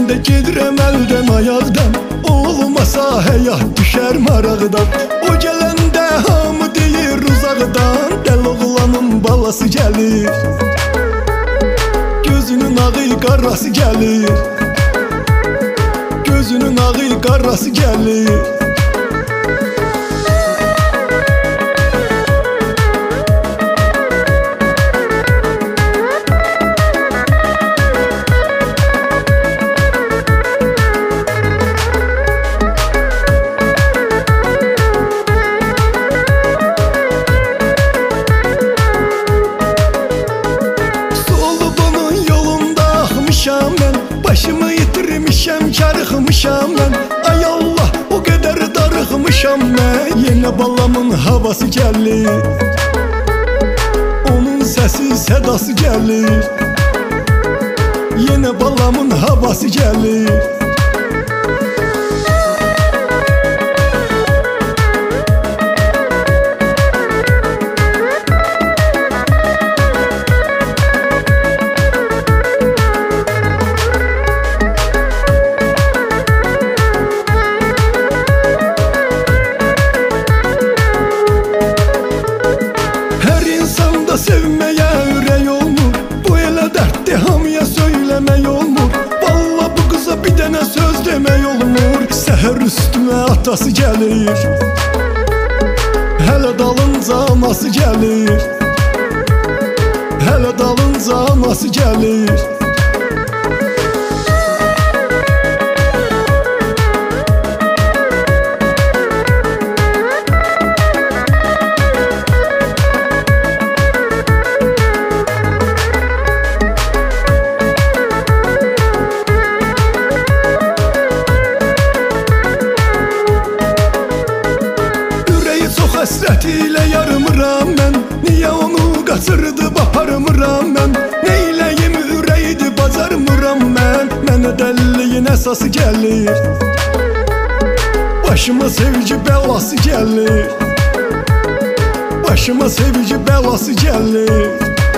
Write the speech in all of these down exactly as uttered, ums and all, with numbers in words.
Gələndə gedirəm əldən ayaqdan, olmasa həyat düşər maraqdan. O gələndə hamı deyir uzaqdan, dəl oğlanın balası gəlir, gözünün ağı qarası gəlir, gözünün ağı qarası gəlir. Başımı yitirmişəm, karıxmışam mən. Ay Allah, o qədər darıxmışam mən. Yenə balamın havası gəlir, onun səsi, sədası gəlir. Yenə balamın havası gəlir. Sevməyə ürək olmur, bu elə dərddir, hamıya söyləmək olmur. Valla bu qıza bir dənə söz demək olmur. Səhər üstümə atası gəlir, hələ dalınca anası gəlir, hələ dalınca anası gəlir. Həsrət ilə yarımıram mən, niyə onu qaçırdı aparmıram mən. Neyləyim ürəkdi bacarmıram mən, mənə dəlliyin əsası gəlir, başıma sevgi bəlası gəlir, başıma sevgi bəlası gəlir.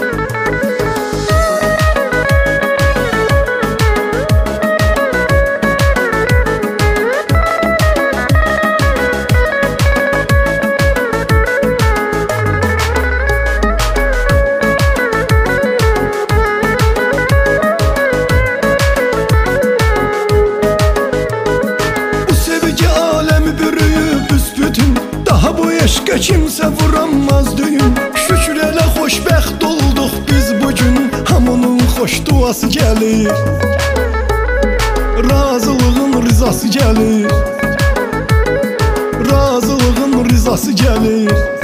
Daha bu eşqə kimsə vuranmaz düyün. Şükür elə xoşbəxt olduq biz bugün, hamının xoş duası gəlir, razılığın rizası gəlir, razılığın rizası gəlir.